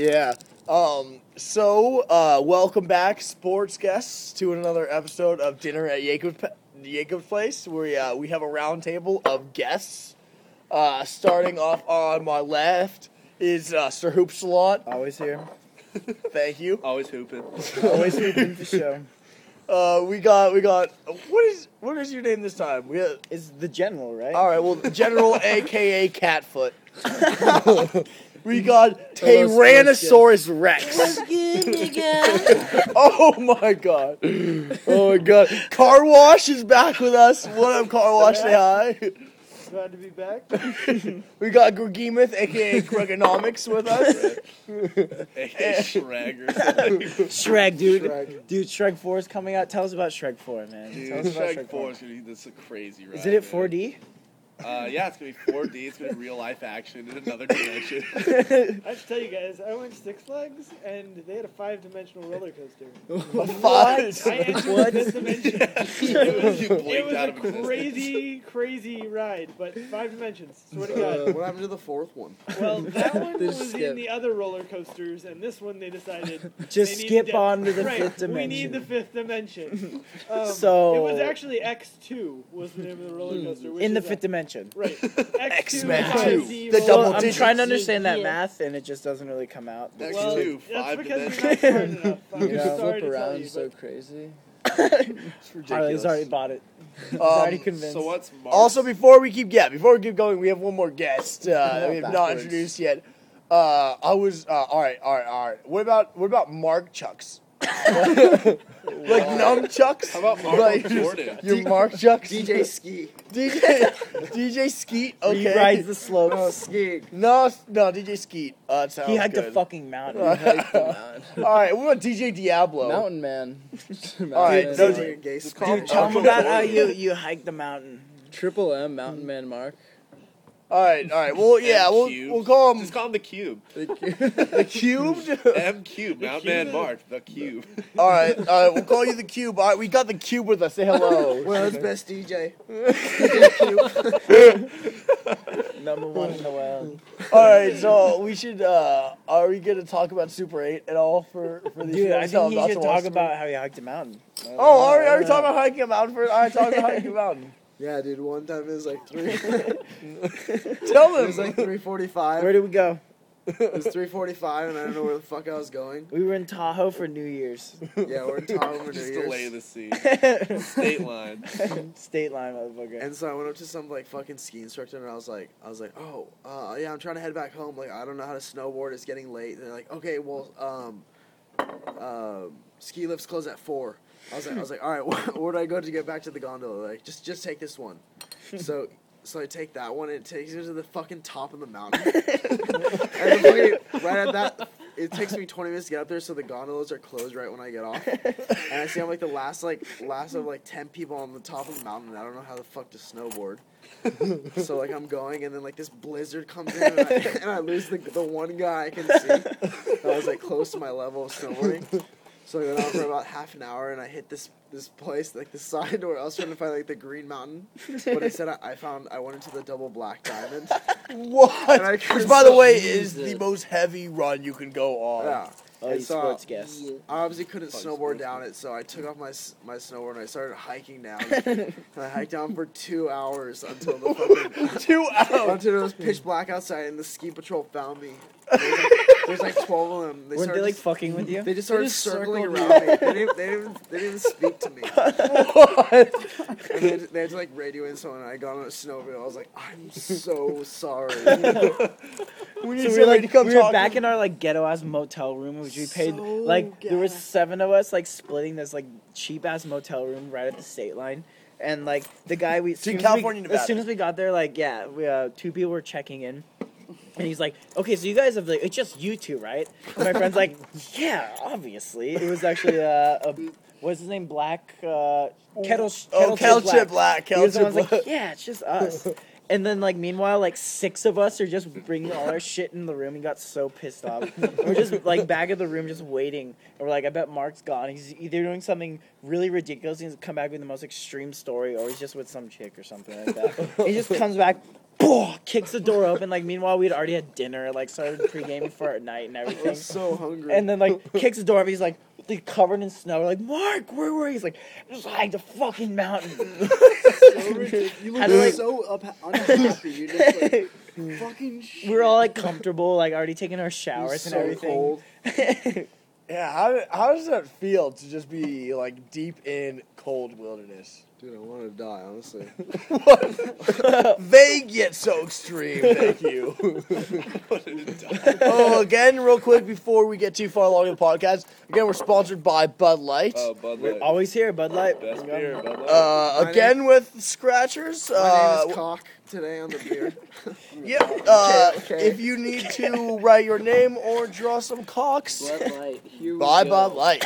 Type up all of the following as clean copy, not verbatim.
Yeah. Welcome back, sports guests, to another episode of Dinner at Jacob's Place, where we have a round table of guests. Starting off on my left is Sir Hoopsalot. Always here. Thank you. Always hooping. Always hooping for show. We got. What is your name this time? It's the general, right? All right. Well, General, aka Catfoot. We got Tyrannosaurus Rex. Oh my god. Oh my god. Car Wash is back with us. What up, Car Wash? Say hi. Glad to be back. We got Gorgemoth, aka Gregonomics, with us. A.K.A. Shrek. Shrek, dude. Shrek. Dude, Shrek 4 is coming out. Tell us about Shrek 4, man. Dude, Tell us about Shrek 4 is going to be this crazy ride. Is it man. 4D? Yeah, it's going to be 4D. It's going to be real life action in another dimension. I have to tell you guys, I went to Six Flags and they had a 5-dimensional roller coaster. What? I entered What? this dimension. You It blinked out of was a existence. crazy ride, but 5 dimensions. Swear to God. What happened to the fourth one? Well, that one They was just in skip. the other roller coasters, and this one they decided Just they skip needed on to the right, fifth dimension. We need the 5th dimension. So- it was actually X2 was the name of the roller coaster. Which In the is 5th dimension. Right. X-Men X2, 2. 5D, The So double I'm digits. trying to understand that Yeah. math, and it just doesn't really come out. Next Well, two, that's 5 because dimensions. you're not smart enough. I'm You can sorry flip to tell around you, so but crazy. It's ridiculous. Harley's already bought it. He's already convinced. So what's March? Also, before we keep going, we have one more guest that we have not Backwards. introduced yet. All right. What about Mark Chucks? Like nunchucks? How about Mark Like, Jordan? Your Mark Chucks? DJ Ski. DJ Skeet. Okay. He rides the Oh, slopes. Ski. No, DJ Skeet. That sounds He hiked good. a fucking mountain. Hike the mountain. All right. What about DJ Diablo? Mountain Man. All right, Mountain no, Man. dude, Like a gay just squad. call Dude, tell him about how you hiked the mountain. Triple M, Mountain Man Mark. All right. Well, yeah, M-Cube. we'll call him Just call him the Cube. the Cubed. M Cube. Mountain Man Mark. The Cube. All right. We'll call you the Cube. All right, we got the Cube with us. Say hello. World's best DJ. Number 1 in the world. All right, so we should. Are we gonna talk about Super 8 at all for these? Dude, I shows? think you Lots should of talk watch- about how you hiked a mountain. Oh, are we talking about hiking a mountain? All right, talking about hiking a mountain. Yeah, dude. One time it was like Tell It was them. like 3:45. Where did we go? It was 3:45, and I don't know where the fuck I was going. We were in Tahoe for New Year's. Yeah, we're in Tahoe for New Just to lay Year's. the scene. State line. State line, motherfucker. And so I went up to some like fucking ski instructor, and I was like, oh, yeah, I'm trying to head back home. Like, I don't know how to snowboard. It's getting late. And they're like, okay, well, ski lifts close at 4. I was like, all right, where do I go to get back to the gondola? Like, just take this one. So I take that one, and it takes me to the fucking top of the mountain. And the fucking, right at that, it takes me 20 minutes to get up there, so the gondolas are closed right when I get off. And I see I'm like the last of like 10 people on the top of the mountain, and I don't know how the fuck to snowboard. So like I'm going, and then like this blizzard comes in, and I lose the one guy I can see. I was like close to my level of snowboarding. So I went on for about half an hour, and I hit this place, like the side where I was trying to find like the Green Mountain, but instead I went into the Double Black Diamond. What? And I Which, couldn't by the stop way, using is the it. most heavy run you can go on. Yeah. Oh, And you so sports guest. I obviously couldn't Fun snowboard sports down it, so I took off my snowboard and I started hiking down. And I hiked down for 2 hours until the fucking 2 hours. until it was pitch black outside, and the ski patrol found me. There's like 12 of them. Weren't they like fucking with you? They just started just circling circled around me. They didn't even speak to me. What? And they had to like radio in someone, and I got on a snowmobile. I was like, I'm so sorry. We need So somebody to come we were talk back to- in our like ghetto ass motel room, which we paid So like there was gas. 7 of us like splitting this like cheap ass motel room right at the state line, and like the guy we as So in soon as California, we, Nevada. as soon as we got there, like yeah, we 2 people were checking in. And he's like, okay, so you guys have like, it's just you 2, right? And my friend's like, yeah, obviously. It was actually what's his name? Black Kettle Chip Black. He Kettle was the Chip one who's Black. like, yeah, it's just us. And then, like, meanwhile, like, 6 of us are just bringing all our shit in the room. He got so pissed off. We're just, like, back of the room just waiting. And we're like, I bet Mark's gone. He's either doing something really ridiculous, he's come back with the most extreme story, or he's just with some chick or something like that. He just comes back kicks the door open. Like, meanwhile, we'd already had dinner, like, started pre-gaming for our night and I everything. was so hungry. And then, like, kicks the door open. He's like, covered in snow. We're like, Mark, where were you? He's like, just hike the fucking mountain. So ridiculous. You I look like- so unhappy. You're just like, fucking shit. We were all, like, comfortable, like, already taking our It was showers and so everything. cold. Yeah, how does that feel to just be like deep in cold wilderness? Dude, I want to die, honestly. Vague yet so extreme. Thank you. Oh, again, real quick before we get too far along in the podcast, again we're sponsored by Bud Light. Oh, Bud Light. Always here, Bud Light. Best beer, Bud Light. Again with Scratchers. My name is Cock today on the beer. Yeah. Okay. If you need to write your name or draw some cocks, Bud Light. Here we buy go. Bud Light.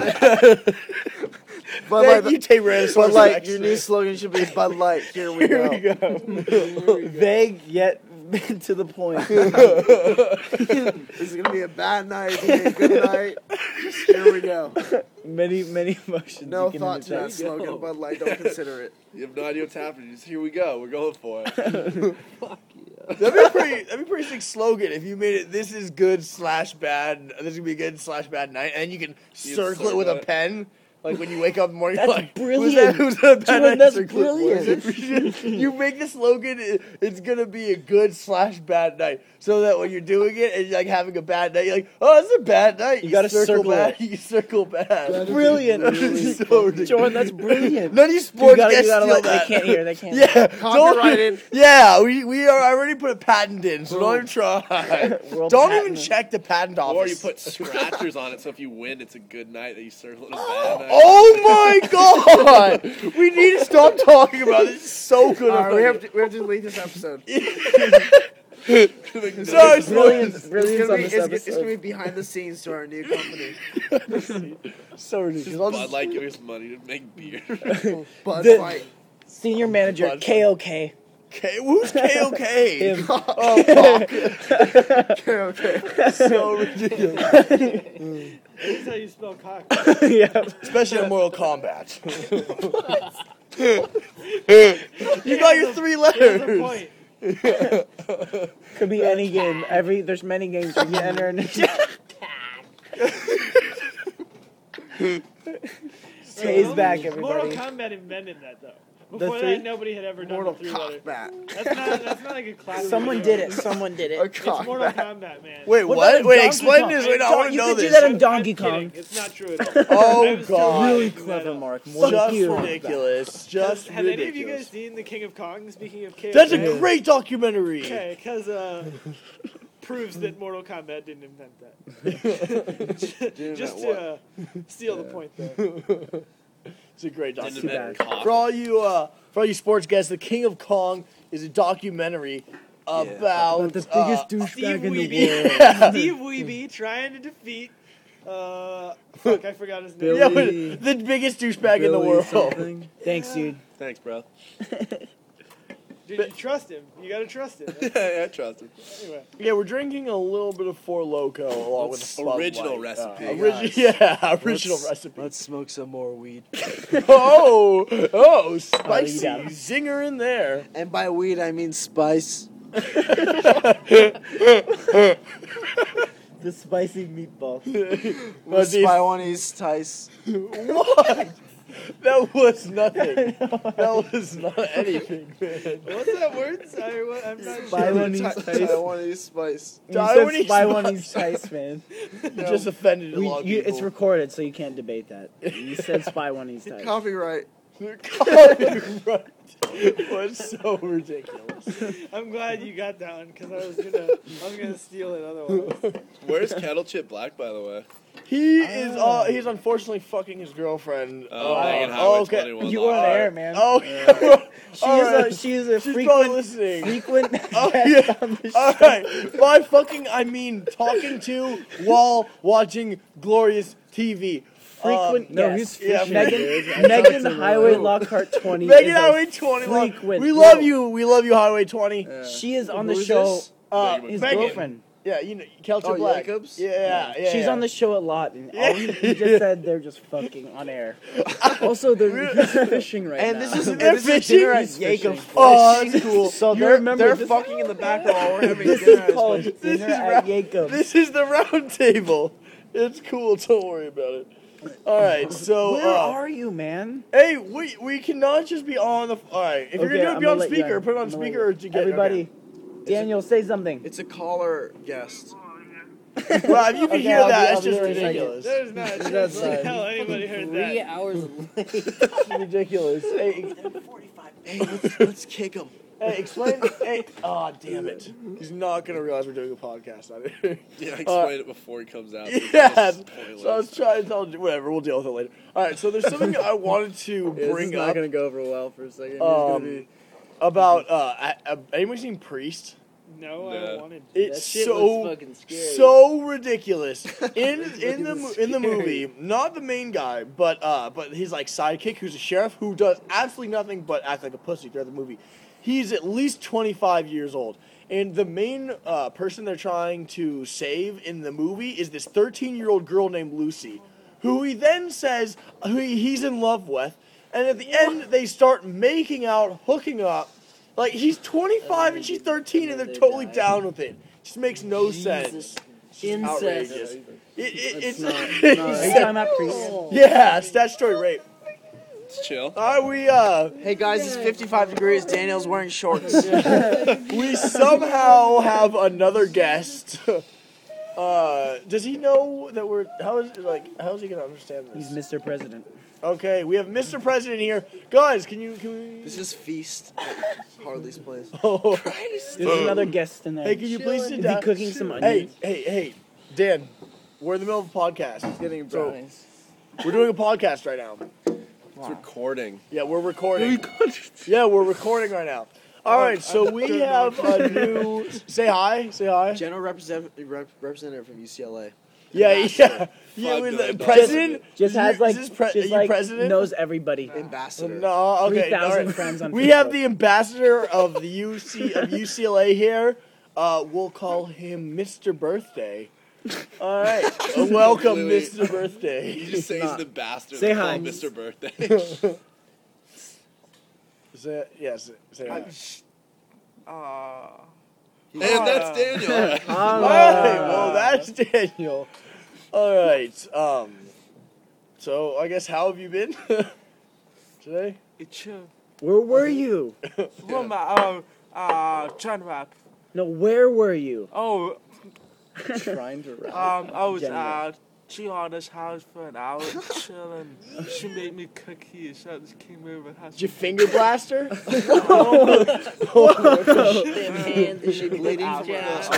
Bud Thank Light, you, Tyrannosaurus Bud Light, Rex. your new slogan should be Bud Light. Here we Here we go. go. Vague yet to the point. This is gonna be a bad night. It's gonna be a good night. Just here we go. Many emotions. No you can thought to that interject. slogan. Bud Light, don't consider it. You have no idea what's happening. Just here we go. We're going for it. Fuck yeah. That'd be a pretty sick slogan if you made it. This is good / bad. This is gonna be a good / bad night, and you can circle it with a circle it. pen. Like when you wake up in the morning, That's you're like, brilliant. Who's that a bad Jordan, night? that's Circle it. brilliant. You make the slogan. It's gonna be a good / bad night, so that when you're doing it and you're like having a bad night, you're like, oh, it's a bad night. You gotta circle bad. it. You circle bad. Brilliant. It's so ridiculous. Jordan, that's brilliant. None of you You sports gotta, guys steal like, that. they can't hear. They can't hear. Yeah, Copyrighted. Yeah, we are. I already put a patent in, so don't even try. World Don't patent. even check the patent office. Or you put scratchers on it, so if you win, it's a good night that you circle it as bad night. Oh my god! We need to stop talking about this. It's so good. All right, we have to delete this episode. Sorry, Brilliant. It's Brilliant gonna, on be, this it's episode. gonna be behind the scenes to our new company. so ridiculous. I'll Bud just- Light giving us money to make beer. Bud The- Light. Senior manager, Bud. KOK. Who's KOK? Him. Oh, fuck. Okay. So ridiculous. That's how you spell cock. Yeah. Especially in Mortal Kombat. You got your 3 That's the letters. point. Could be any game. There's many games you can enter. Tay's back, Mortal everybody. Kombat invented that though. The Before three? that, nobody had ever done Mortal the 3 letter. Kombat. That's not like a classic. Someone did it. Someone did A it. It's Mortal Kombat. Kombat, man. Wait, What what? about Wait, Donkey explain Kong? this. Wait, I want to You know could do this. that in I'm Donkey kidding. Kong. It's not true at all. Oh, I was God. totally Really making that clever, up. Mark. Just Thank you. ridiculous. Just Have any of you guys ridiculous. seen The King of Kong? Speaking of KOK. That's a great documentary. Okay, because proves that Mortal Kombat didn't invent that. Just to steal the point there. It's a great Didn't documentary. invent cock. For all you sports guests, The King of Kong is a documentary about the biggest Steve douchebag in the Weeby. world. Steve Weeby trying to defeat. Fuck, I forgot his name. Yeah, Billy- but the biggest douchebag in the world. Thanks, dude. Thanks, bro. Dude, you trust him. You gotta trust him. Yeah, I trust him. Anyway, Yeah, we're drinking a little bit of Four Loco along with the Bud Original Light. recipe. Original recipe. Let's smoke some more weed. Oh, spicy yeah. zinger in there. And by weed, I mean spice. The spicy meatball. Let's see. Taiwanese Tice. What? That was nothing. That was not anything, man. what's that word? Sorry, what? I'm not sure. Taiwanese Tice. Taiwanese spice. You said Taiwanese Taiwanese Tice, man. You just offended a lot of people. It's recorded, so you can't debate that. You said Taiwanese Tice. Copyright. Copyright. Was so ridiculous. I'm glad you got that one because I was gonna steal it otherwise. Where's Kettle Chip Black, by the way? He is. He's unfortunately fucking his girlfriend. Megan Highway okay. 21 You live. weren't there, man. Oh, yeah. She's a She's probably frequent listening. frequent Oh, guest yeah. on the All show. right. By fucking, I mean talking to while watching glorious TV. Frequent No, guest. he's fishing, dude. Megan Highway Lockhart 20. Megan is a Highway 20. frequent. We love you. We love you, Highway 20. She is on the Who is show. this? His Megan. girlfriend. Yeah, you know, Kelcha Oh, Black. Jacobs? Yeah. She's on the show a lot, and all he just said they're just fucking on air. Also, he's fishing right And now. this is They're this is fishing? dinner at He's fishing. Jacob's. Oh, that's cool. So They're remember, they're fucking in the back while we're having this dinner. is called This dinner is at Jacobs. This is the round table. It's cool. Don't worry about it. All right. So. Where are you, man? Hey, we cannot just be on the. All right. If you're Okay, gonna I'm be on gonna let you speaker, in. put it on I'm gonna speaker let or you- to get Everybody, Daniel, say something. It's a caller guest. Okay. Well, if you can Okay, hear I'll be- that, I'll it's be just there in a second. ridiculous. There's not a chance That's in fine. hell anybody heard 3 that. hours late. It's ridiculous. Hey, Hey, let's kick him. hey, explain. Hey, oh damn it! He's not gonna realize we're doing a podcast on it. Yeah, explain it before he comes out. Yeah. It's pointless. So I was trying to tell you, whatever. We'll deal with it later. All right. So there's something I wanted to This is bring not up gonna go over well for a second. He's gonna be, about. Anybody seen Priest? No, I Nah. don't want it. that It's shit so looks fucking scary. so ridiculous in the scary. movie. Not the main guy, but his like sidekick, who's a sheriff who does absolutely nothing but act like a pussy throughout the movie. He's at least 25 years old, and the main person they're trying to save in the movie is this 13-year-old girl named Lucy, who he then says he's in love with, and at the end they start making out, hooking up. Like, he's 25 and she's 13 and they're totally down with it. Just makes no sense. It's just Incest. outrageous. It's not- Are you talking about Priest? yeah, statutory rape. It's chill. All right, we Hey guys, it's 55 degrees. Daniel's wearing shorts. we somehow have another guest. Does he know that we're how is he gonna understand this? He's Mr. President. Okay, we have Mr. President here. Guys, can we This is Feast at Harley's place. oh, There's another guest in there. hey, can you please sit Is down? he cooking some Hey, onions? hey, Dan, we're in the middle of a podcast. getting So- brownies. We're doing a podcast right now. It's recording. Yeah, we're recording. Yeah, we're recording right now. All right, so we have a new. Say hi. Say hi. General representative from UCLA. Yeah. With $5 the million president. Just has like, are just you like president? knows everybody. Ambassador. No, okay. 3,000 all right. friends on We Facebook. have the ambassador of the UCLA here. We'll call him Mr. Birthday. All right, welcome, Wait. Mr. Birthday. You just say he's the bastard. Say They call hi. him Mr. Birthday. Say hi. and that's Daniel. All right, well, that's Daniel. All right, so I guess how have you been today? Where were you? Trying to rap. No, where were you? Oh, Trying to rap. I was General. Gianna's house for an hour chilling. She made me cookies. So I just came over and had Did you finger blaster? Them hands and shit bleeding from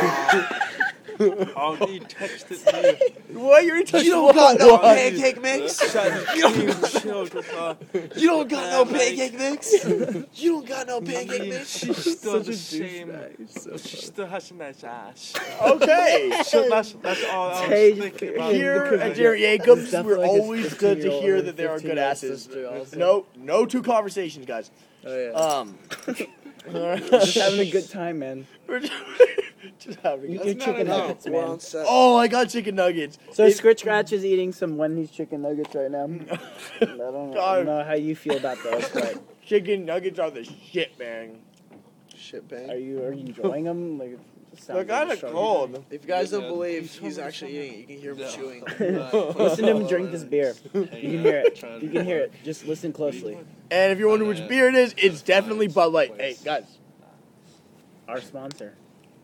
Oh, he texted me. What you're touching? You don't got no what? pancake mix? Chilled with her. You don't got no pancake mix? You don't got no pancake mix? She's still Such a the same. douchebag. So She still has a nice ass. Okay. So that's all I Hey, was thinking about. Here Because at Jerry Jacobs, definitely we're like his always good to 15-year-old hear or that there are good 15-year-old asses. sister also. No two conversations, guys. Oh yeah. Just having a good time, man. We're just having You a get chicken No, nuggets, we're man. on set. Oh, I got chicken nuggets. So It- Scritch Scratch is eating some Wendy's chicken nuggets right now. I don't know how you feel about those, but chicken nuggets are the shit, man. Shit, are bang. you enjoying them? Like, it sounds They're like kind a of struggle. cold. If you guys don't Yeah. believe he's actually eating it, you can hear him chewing. Listen to him drink this beer. You can hear it. You can hear it. Just listen closely. And if you're wondering which beer it is, it's definitely Bud Light. Hey, guys. Our sponsor.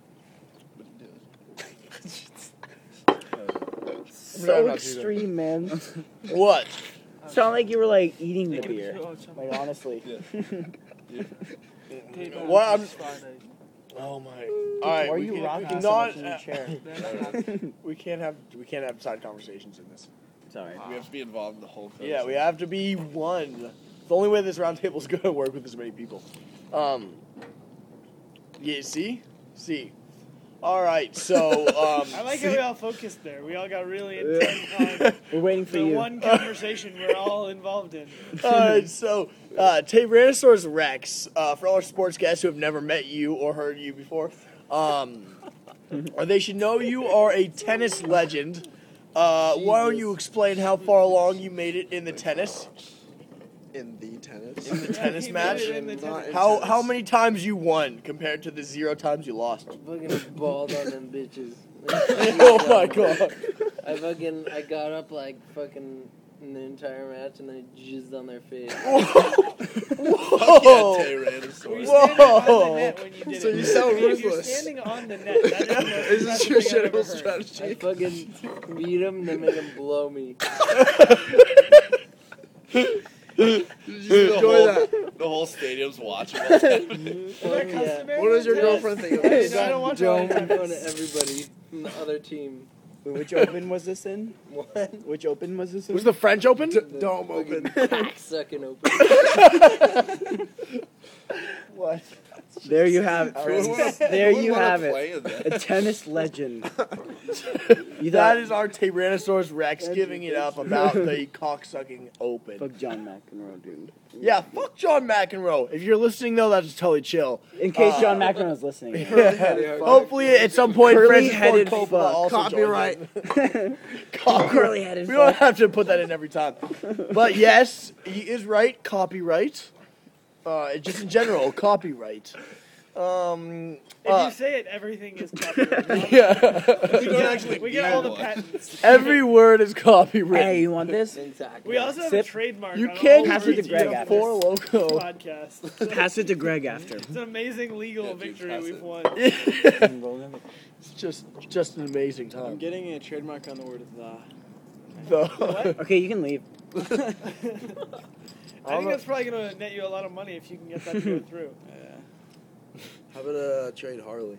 I'm So not extreme, man. What? Sound like you were like eating the beer. Like honestly. What? Oh my. All right. Why are we you can- rocking we so cannot- much in your chair? we can't have side conversations in this. Sorry. We have to be involved in the whole thing. Yeah, we have to be one. The only way this round table is going to work with this many people. Yeah, see? All right, so, I like how we all focused there. We all got really intent on We're waiting for the you. one conversation we're all involved in. all right, so, Tyrannosaurus Rex, for all our sports guests who have never met you or heard you before, They should know you are a tennis legend. Why don't you explain how far along you made it in the tennis? In the tennis. In the tennis He match? made it in the Not tennis. in How tennis. many times you won compared to the 0 times you lost? Fucking balled on them bitches. Oh my god. I got up like fucking in the entire match and then I jizzed on their face. Whoa. Yeah, Tyrannosaurus. Were you standing on Whoa. the net when you did So it? you sound If you're ruthless. standing on the net, that is the most Is this your impressive thing I've general ever heard. I strategy? fucking beat him and then made him blow me. The Enjoy whole, that. the whole stadium's watching. what's happening. Is that Yeah. customary? What does your Yes. girlfriend think of I this? don't watch Dome all in that. front of everybody from the other team. Wait, which open was this in? What? Which open was this in? Was the French Open? Dome open. Sucking open. What? There you have it. There you have it. Play in A that. tennis legend. You That thought is our Tyrannosaurus Rex giving it up about the cocksucking open. fuck John McEnroe, dude. Yeah, fuck John McEnroe. If you're listening though, that's totally chill. In case John McEnroe is listening. Hopefully, at some point, Francis Ford Curly-headed Coppola fuck. also Copyright. joins in. Curly-headed We don't fuck. have to put that in every time. But yes, he is right. Copyright. Just in general, copyright. If you say it, everything is copyrighted. Yeah. We get all the one. patents. Every word is copyrighted. Hey, you want this? Exactly. We also have Sip. a trademark. You on can't all pass words it to used Greg on after. this For loco. podcast. Pass it to Greg after. It's an amazing legal Yeah, dude, victory pass we've it. won. It's just an amazing I'm time. getting a trademark on the word the. The- Okay, you can leave. I think that's probably going to net you a lot of money if you can get that to go through. Yeah. How about trade Harley?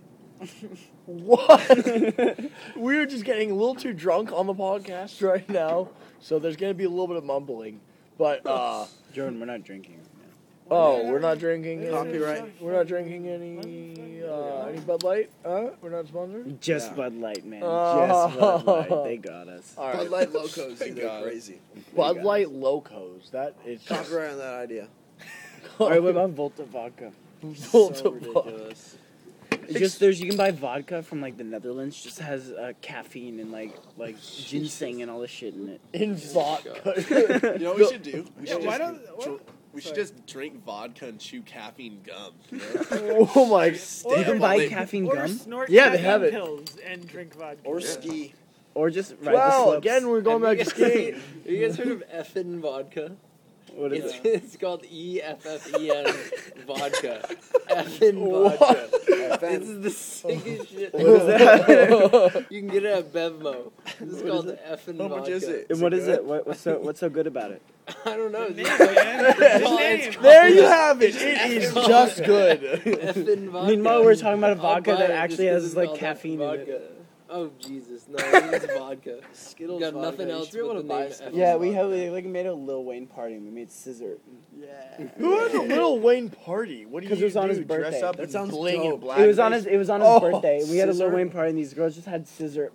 What? We're just getting a little too drunk on the podcast right now, so there's gonna be a little bit of mumbling. But Jordan, we're not drinking right we're not drinking. Copyright. We're not drinking any Bud Light. We're not sponsored. now. Just Bud Light, man. Oh. Just Bud Light. They got us. All right. Bud Light Locos, Thank they're God. crazy. Bud Light Locos. That is Copyright on that idea. Alright, what about Volta vodka? Volta So vodka. ridiculous. Just you can buy vodka from like the Netherlands. Just has caffeine and like ginseng and all this shit in it. In vodka. You know what we should do? We Yeah, should, why just, don't... What? we should just drink vodka and chew caffeine gum. You know? Oh my! You can buy caffeine Or gum, snort Yeah, they caffeine have it. pills and drink vodka. Or ski. or just ride the Wow! slopes. Again, we're going back to skiing. Have you guys heard of effin' vodka? What is It's, it? it's called EFFEN vodka. Effin' What? vodka. This FN. is the sickest shit. What is that? You can get it at Bevmo. This is called effin' How vodka. much is it? And what is good? it? What's so good about it? I don't know. The name, It's man. The name. There you have it. It is just good. effin' vodka. Meanwhile, we're talking about a I'll vodka buy that it actually just 'cause has it's like called caffeine in vodka. it. Oh Jesus, no! It's vodka. Skittles Got vodka. nothing You else should be able but to the buy name Skittles F. Yeah, we vodka. like made a Lil Wayne party. We made scissor. Yeah. Who had a Lil Wayne party? What do you 'Cause it was on do? his Dress birthday. up That and sounds bling dope. and black. It was on his Oh, birthday. We had a Lil scissor? Wayne party, and these girls just had scissor.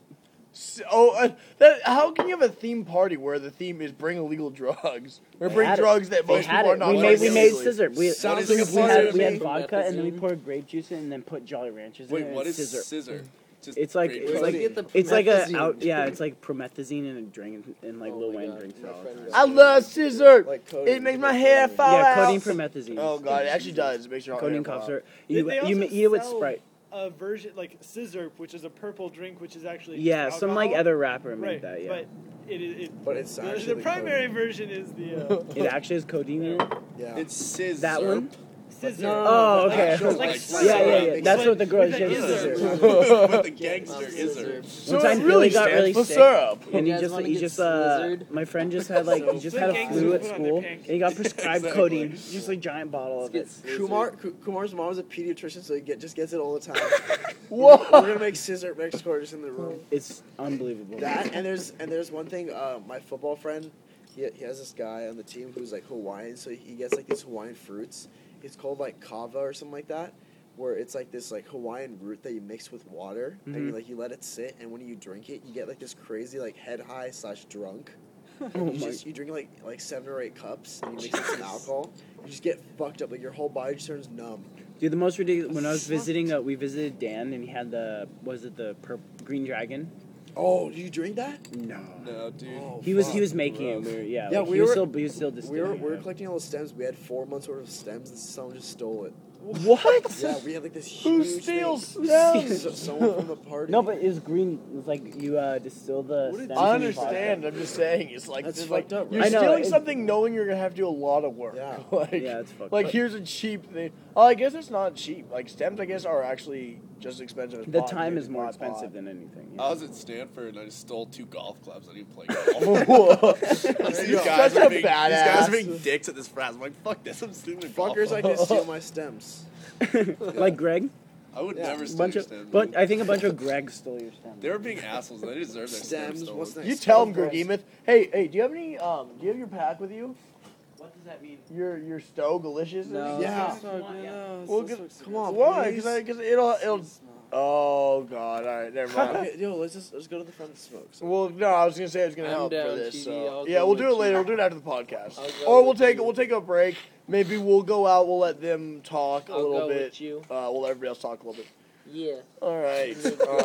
How can you have a theme party where the theme is bring illegal drugs or They bring had it. drugs that They most had people are it. not? We bringing made illegally? scissor. We Sounds we like a had party to we had me. vodka, and then we Promethazine. poured grape juice in, and then put Jolly Ranchers in Wait, it. and what is scissor? scissor? Just It's like grape it's juice? like Get the it's like a promethazine. out yeah. It's like promethazine in a drink, and like Oh Lil my Wayne God, drinks it my all the friend time. was- I love scissor. Like codeine. It makes my hair fall Yeah, out. codeine promethazine. Oh god, it actually does. It makes your Codeine hair fall coughs out. are. They You also eat it with sell Sprite. A version like Scissor, which is a purple drink, which is actually Yeah, just some like alcohol. other rapper made Right, that. Yeah, but it But it's the actually primary codeine. version is the it actually has codeine in it. Yeah. It's scissor. That one. Scissor. no, Oh, okay. Actual, Like like, Sprite. Yeah. That's But what the girls with did. the Scissor. Izzard. But the gangster is her. So One time it really Billy got stands really for sick. syrup. And You guys wanna get slizzard? my friend just had like he just had a Gangsters flu at put on their school, pancakes. and he got prescribed Exactly. codeine. Just like giant bottle of it. Kumar's mom is a pediatrician, so he just gets it all the time. Whoa. We're gonna make scissor next quarter just in the room. It's unbelievable. That and there's one thing. My football friend, he has this guy on the team who's like Hawaiian, so he gets like these Hawaiian fruits. It's called like kava or something like that, where it's like this like Hawaiian root that you mix with water and Mhm. you let it sit, and when you drink it, you get like this crazy like head high / drunk. Oh You drink like 7 or 8 cups and you mix in some alcohol. You just get fucked up, like your whole body just turns numb. Dude, the most ridiculous. When I was visiting, we visited Dan, and he had the green dragon? Oh, did you drink that? No. No, dude. Oh, He was fuck. making it. Yeah, like, we he was were- still We distilling. were it. collecting all the stems. We had 4 months worth of stems, and someone just stole it. What? Yeah, we had like this Who huge steals thing. stems? Someone from the party. No, but it was green. It was like you distill the. What did stems I in your understand. I'm just saying, it's like That's it's like fucked up, you're right? I know, stealing it- something knowing you're gonna have to do a lot of work. Yeah. like, vodka. Yeah, it's fucked. like up. here's a cheap thing. Oh, I guess it's not cheap. Like stems, I guess are actually just as expensive as The pot. time You is can more buy expensive pot. than anything. I was at Stanford and I just stole 2 golf clubs. I didn't play golf. Whoa. These You're guys such are a being, badass. These guys are being dicks at this frat. I'm like, fuck this. I'm stealing golf. Fuckers like to steal my stems. Like Greg, I would Yeah. never steal bunch your of, stems. but I think a bunch of Gregs stole your stems. They were being assholes and they deserve their stems Stems, stolen. what's next? You tell him, Greg Emeth. Hey, do you have any? Do you have your pack with you? What does that mean? Your Stowe Delicious? No. Yeah. Well, come on, why? Because it'll. Oh God! All right, never mind. Okay, yo, let's go to the front and smoke. So. Well, no, I was gonna say I was gonna I'm help for down, this. TD, So. I'll Yeah, go we'll do it with later. you. We'll do it after the podcast, I'll go or we'll with take you. we'll take a break. Maybe we'll go out. We'll let them talk a I'll little go bit. with you. We'll let everybody else talk a little bit. Yeah. All right.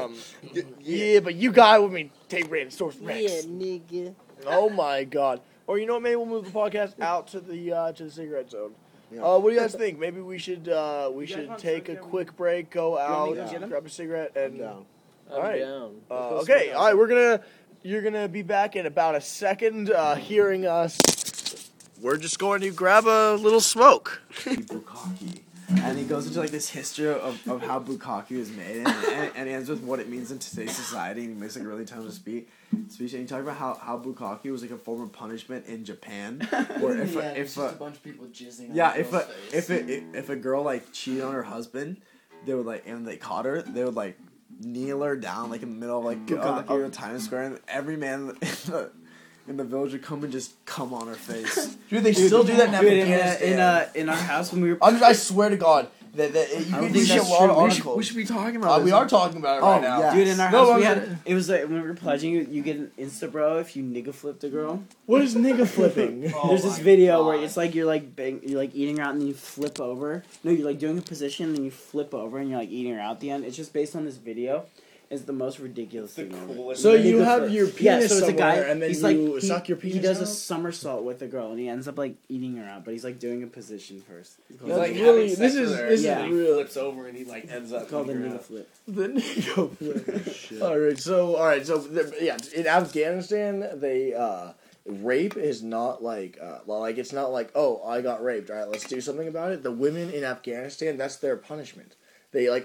Yeah, but you guy with me take random source Rex. Yeah, nigga. Oh my God. Or you know what? Maybe we'll move the podcast out to the cigarette zone. Yeah. What do you guys think? Maybe we should take a quick break, go out, me to get 'em? grab a cigarette, I'm and down. All right. I'm down. okay. All right, you're gonna be back in about a second, hearing us. We're just going to grab a little smoke. Bukkake. And he goes into like this history of how bukkake is made, and he ends with what it means in today's society, and he makes like a really tons of speech, and he talks about how bukkake was like a form of punishment in Japan, where if a bunch of people jizzing. yeah if a girl like cheated on her husband, they would like, and they caught her, they would like kneel her down like in the middle of like of Times Square, and every man in the village would come and just come on her face. Dude, they still do that in Dude, Afghanistan. in our house when we were. I swear to God that you don't can think see a that's lot of true. articles. We should be talking about We this. are talking about it right Oh, now. yeah. Dude, in our No, house, I'm we saying- had. It was like when we were pledging, you get an Insta bro if you nigga flipped a girl. What is nigga flipping? There's this video where it's like you're like eating her out and then you flip over. No, you're like doing a position and then you flip over and you're like eating her out at the end. It's just based on this video. It's the most ridiculous thing ever. So you Nigga have flip. your penis yeah, so it's a somewhere, guy, and then he's you like, suck your penis He does a out? somersault with a girl and he ends up like eating her out, but he's like doing a position first. It's called, That's like really- having this sex is- with her, this is and he real. flips over and he like ends up. it's called a eating her nigga out. flip. The nigga flip. All right. So yeah, in Afghanistan, they rape is not like it's not like, oh, I got raped. All right, let's do something about it. The women in Afghanistan, that's their punishment. They like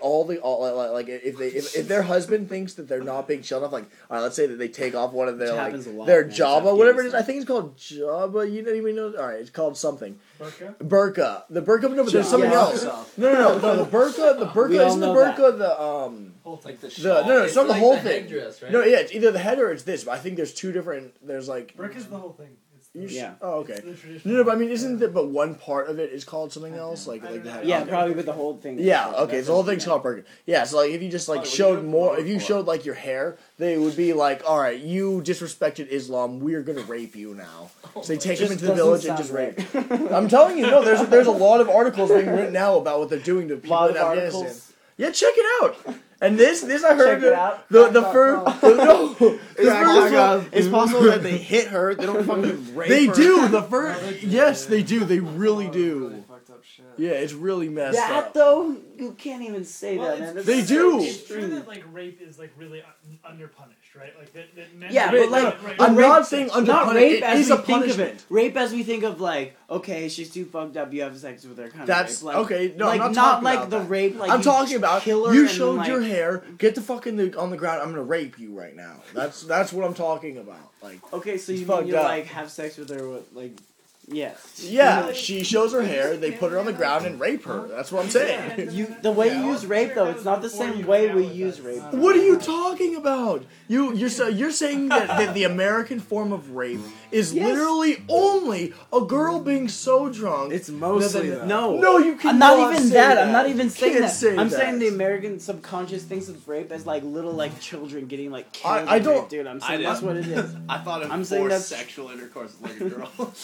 if their husband thinks that they're not being chill enough, like, all right, let's say that they take off one of their Which like happens a lot, their man. It's jabba, whatever it is. Afghanistan. I think it's called jabba. You don't even know. All right, it's called something. Burqa. The burqa. No, but there's something Yeah. else. No. The burqa. The We burqa all isn't the know that. burqa. The It's like the no, it's not the whole thing. Headdress, right? No, yeah, it's either the head or it's this. But I think there's two different. There's like. Brick is the whole thing. It's You Yeah. Oh, okay. the traditional. No, but I mean, isn't that? But one part of it is called something else, like the head. Yeah, okay. probably, but the whole thing. Yeah. Okay. So the whole thing's called burqa. Yeah. So like, if you just like what showed are you more, doing if you for? showed like your hair, they would be like, all right, you disrespected Islam. We're gonna rape you now. So they take him into the village and just rape. I'm telling you, no. There's a lot of articles being written now about what they're doing to people in Afghanistan. Yeah, check it out. And this I heard Check it out. the first no the first one, It's possible that they hit her. They don't fucking rape they her. do the first yes they do they really do Fucked up shit. yeah it's really messed That up. though, you can't even say Well, that, man. it's- That's They so do. It's true extreme. that like rape is like really underpunished, right? Like that men. Yeah, But but like, right, I'm rape- not saying under not rape as it is we a think of punishment. it. Rape as we think of like, okay, she's too fucked up. You have sex with her. Kind That's of rape. Like, okay. No, like I'm not talking like about the that. rape. Like I'm you talking about kill her you and showed then, your like- hair. Get the fuck on the ground. I'm gonna rape you right now. That's what I'm talking about. Like Okay, so It's you fucked mean you up. like have sex with her with like, yes. yeah, she shows her hair. They put her on the ground and rape her. That's what I'm saying. You the way you use rape though, it's not the same way we use rape. What are you talking about? You're saying that the American form of rape is Yes. literally only a girl being so drunk. It's mostly that. No, No, you I'm cannot not even say that. that. I'm not even saying Can't that. say I'm that. saying the American subconscious thinks of rape as like little like children getting like killed. I and don't- raped, dude. I'm saying I that's what didn't. it is. I thought of I'm saying forced that's- sexual intercourse with like a girl.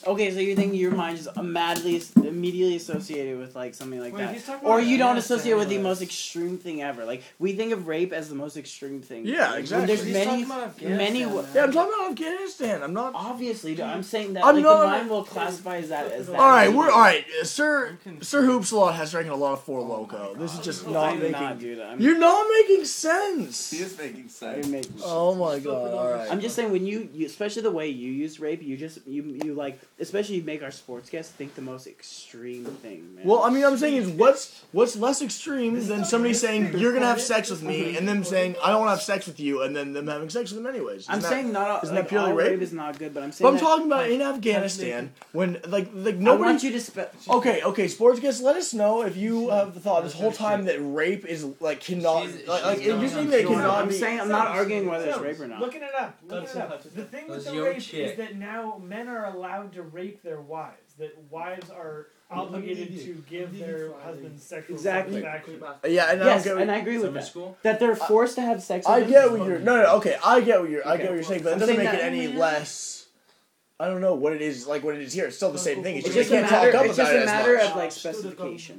Okay, so you think your mind is immediately associated with like something like Wait, that, he's talking or about you don't Afghanistan, associate with the but- most extreme thing ever. Like we think of rape as the most extreme thing. Yeah, Like, exactly. There's He's many, talking about Afghanistan, many. man. Yeah, I'm talking about Afghanistan. I'm not. Obviously, dude, I'm saying that I'm like not- the mind will classify as that. As that All right, immediately. we're all right. Sir Hoopsalot has drinking a lot of Four Loco. This is just not I'm making. not, dude. You're not making sense. He is making sense. You're making. Oh my god! All right. I'm just saying when you especially the way you use rape, you like especially make our sports guests think the most extreme thing, man. Well, I mean, I'm saying is what's less extreme than somebody saying you're gonna have sex with me and them saying I don't want to have sex with you and then them having sex with them anyways. I'm saying not all, isn't like, that purely all rape? rape is not good, but I'm But saying I'm that, talking about in Afghanistan when like I nobody. want you to Okay, sports guests, let us know if you have thought this whole time that rape is like cannot like if you think that it cannot I'm be. saying I'm not arguing whether it's So, rape or not. Looking it up. The thing with That's the your rape chick. is that now men are allowed to rape their wives. That wives are obligated to give their husbands sexual Exactly. satisfaction. Yeah, and Yes, I don't and get. I agree with Summer that. school? That they're forced to have sex. I with get them. what you're. No. Okay, I get what you're saying, but it I'm doesn't saying make it that- any less. I don't know what it is like what it is here. It's still the same thing. It's It's just just we a can't matter. talk up It's about just it a as matter much. of like specification.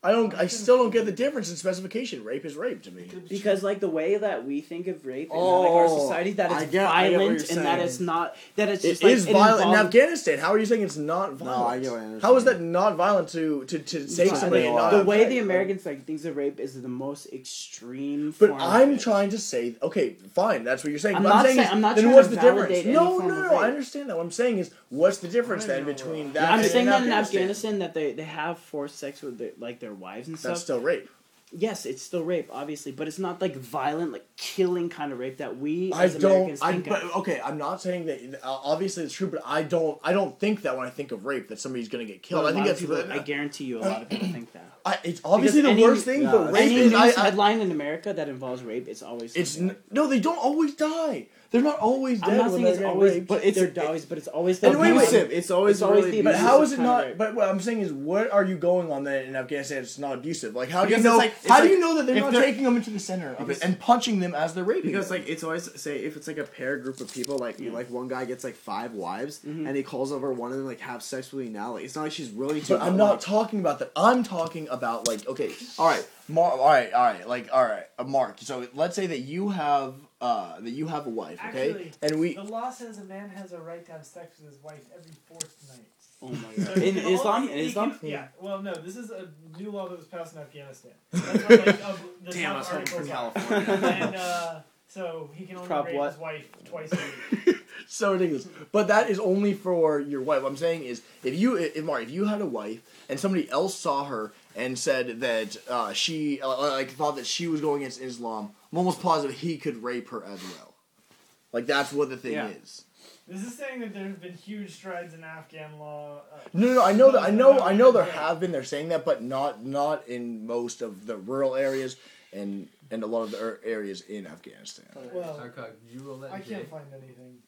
I still don't get the difference in specification. Rape is rape to me. Because like the way that we think of rape in like our society, that I it's get what violent you're and that saying. it's not that it's It just like, is violent in involves- Afghanistan. How are you saying it's not No, violent? I get what you're How is that saying. not violent to say But somebody and not the have way sex? the Americans like thinks of rape is the most extreme. But form of I'm it. trying to say, okay, fine, that's what you're saying. I'm But not saying saying- is, I'm not then trying what's to the difference? validate any No, form of I rape. understand that. What I'm saying is, what's the difference then between that? I'm and saying that in Afghanistan that they have forced sex with their wives and That's stuff. still rape. Yes, it's still rape, obviously, but it's not like violent, like killing kind of rape that we I as don't. Americans I think but of. okay. I'm not saying that. Obviously, it's true, but I don't think that when I think of rape that somebody's gonna get killed. But I think that's. people, I guarantee you, a lot of people think that. It's obviously Because the any- worst thing, but rape Any is. news I, headline in America that involves rape, it's always. it's something like no, they don't always die. They're not always dead I'm not when saying they're it's getting always, raped. but it's always the And wait, wait. abusive. It's always It's always really the But abusive how is it kind of not? rape. But what I'm saying is, what are you going on then in Afghanistan? It's not abusive. Like, how do Because you know? it's like- it's how do like you know that they're if not they're- taking them into the center of it and punching them as they're raping? Because them? like it's always say if it's like a pair group of people like like one guy gets like 5 wives and he calls over one of them like have sex with me now like it's not like she's willing to. But I'm not talking about that. I'm talking about like okay, all right, all right, Mark. So let's say that you have a wife, okay, Actually, and we. The law says a man has a right to have sex with his wife every 4th night. Oh my god! In Islam, in Islam, Yeah. Well, no. This is a new law that was passed in Afghanistan. That's what, like, the Damn, I top was hoping for articles are. California. And so he can only Prop rape what? his wife twice a week. So ridiculous. But that is only for your wife. What I'm saying is, if Mark, if you had a wife and somebody else saw her and said that she like thought that she was going against Islam, I'm almost positive he could rape her as well. Like that's what the thing Yeah. is. This is saying that there have been huge strides in Afghan law. No, I know that. I know there have been. They're saying that, but not in most of the rural areas and a lot of the areas in Afghanistan. Well, Sarkar, did you roll that I J? can't find anything.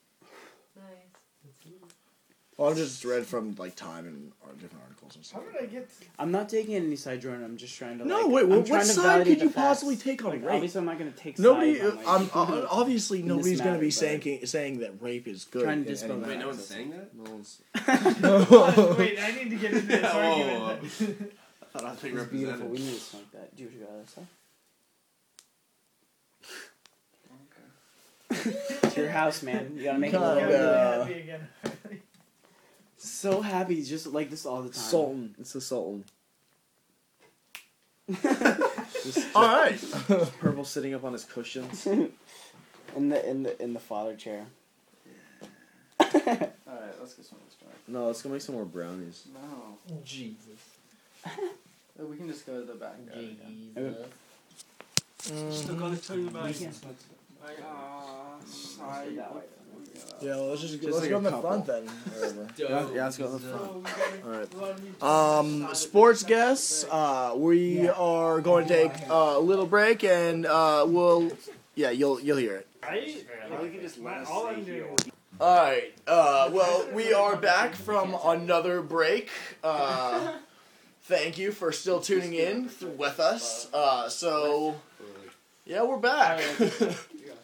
Well, I just read from like Time and different articles and How stuff. did I get? I'm not taking any side, Jordan. I'm just trying to. No, like, wait, I'm what trying to side validate could you the facts. possibly take on Like, rape? obviously, I'm not going to take. Nobody, sides on, like, obviously, nobody's going to be matter, saying that rape is good. Trying to in dispel any that. way. Wait, no one's saying that? No one's. Wait, I need to get into this Whoa. argument. I thought I was being It's beautiful. represented. We need to smoke that. Do you got that stuff? It's your house, man. You gotta make it Kinda. look I'm good. really happy again. So happy, just like this all the time. Sultan. It's the Sultan. All right. Purple sitting up on his cushions. in the father chair. Alright, let's get some of this back. No, let's go make some more brownies. No. Jesus. We can just go to the back. Still gotta tell you about We it. can't smoke. Sorry. That way. Yeah, well, let's just Just let's like go a in the couple. front then. Whatever. Yeah, let's go in the front. Oh, we gotta- All right. well, we need to- Sports guests, we are going to take a little break and we'll, you'll hear it. We can just let us all stay I'm here. doing All right. Well, we are back from another break. Thank you for still tuning in with us. So, yeah, we're back.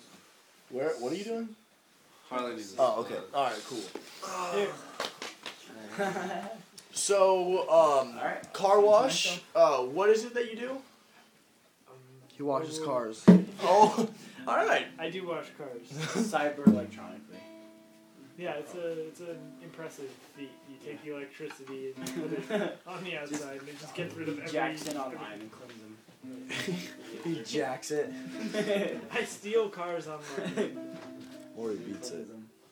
What are you doing? Harlan needs Oh, okay. All right, cool. So, Alright. car wash. What is it that you do? He washes cars. Oh, all right. I do wash cars. Cyber electronically. Yeah, it's an impressive feat. You take the electricity and you put it on the outside, and it just gets rid of every. Jackson online and cleans them. He jacks it. I steal cars online. Or he beats it.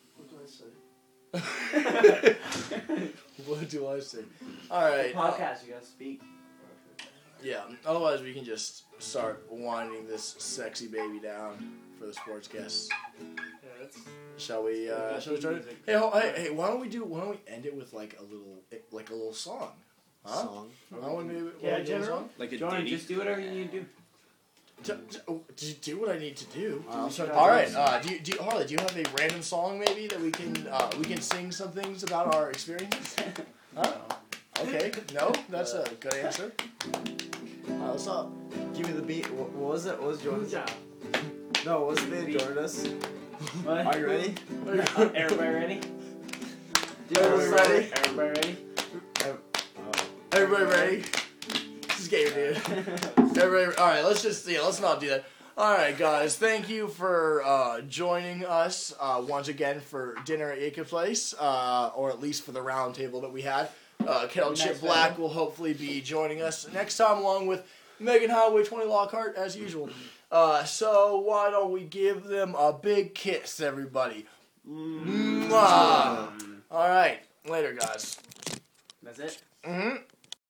What do I say? All right. Podcast, you gotta speak. Yeah. Otherwise, we can just start winding this sexy baby down for the sports guests. Yeah, that's. Shall we? Shall we start it? Hey, why don't we end it with like a little song? Huh? Song. Why don't we Yeah, do a general. song? Like a Jordan, ditty. just do whatever you need to do. To do what I need to do. I'll start All right. Harley, do you have a random song maybe that we can sing some things about our experiences? Huh? Okay. No, that's a good answer. What's up? Give me the beat. What was it? What was Jordan's? Yeah. No, what was the beat Jordan us? What? Are you ready? Everybody ready? Everybody ready? Everybody ready? Everybody ready? This is game, dude. Everybody. All right. Let's not do that. All right, guys. Thank you for joining us once again for dinner at Yacob Place, or at least for the round table that we had. Kettle Chip Black will hopefully be joining us next time, along with Megan Highway 20 Lockhart, as usual. So why don't we give them a big kiss, everybody? Mwah. All right. Later, guys. That's it.